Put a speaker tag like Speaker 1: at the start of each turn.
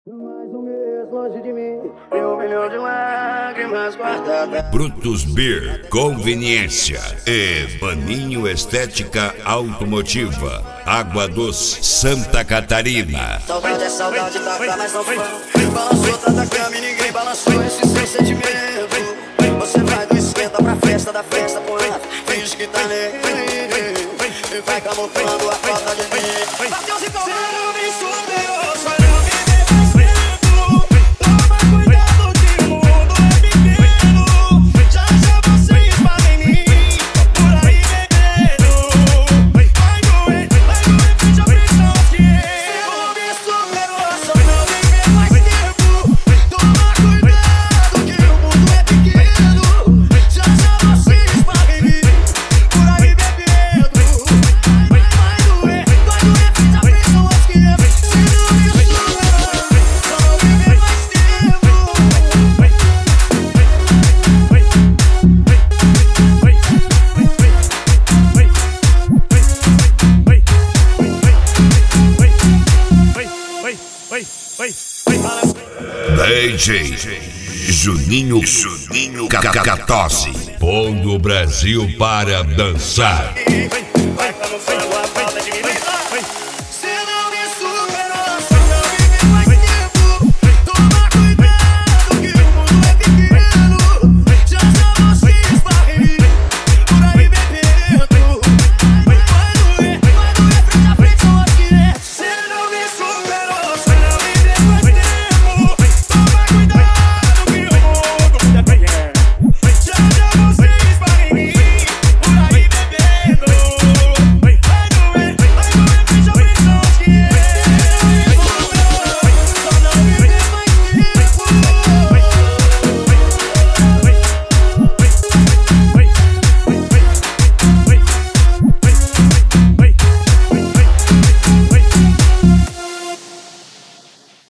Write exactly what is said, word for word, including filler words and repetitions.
Speaker 1: Mais um mês longe de mim, e um milhão de lágrimas guardadas.
Speaker 2: Brutus Beer, conveniência e Baninho Estética Automotiva, Água Doce, Santa Catarina.
Speaker 1: Saudade é saudade, tá cá, mas não foi. Balançou, tá da cama e ninguém balançou esse seu sentimento. Você vai do esquenta pra festa, da festa pro lado, finge que tá nem e vai camuflando a falta de mim. Mateus e Cauã, me superou, só não me dê mais tempo. Toma cuidado que o mundo é pequeno. Já já você esbarra em mim, por aí bebendo. Vai doer, vai doer, finge a pressão que eu me superou, só não me dê mais tempo. Toma cuidado que o mundo é pequeno. Já já você esbarra em mim, por aí bebendo. Vai, vai doer, vai doer, finge a pressão que eu me superou, só não me dê mais tempo.
Speaker 2: D J Juninho Juninho Cacatose, pondo o Brasil para dançar.
Speaker 1: Vai camuflando a falta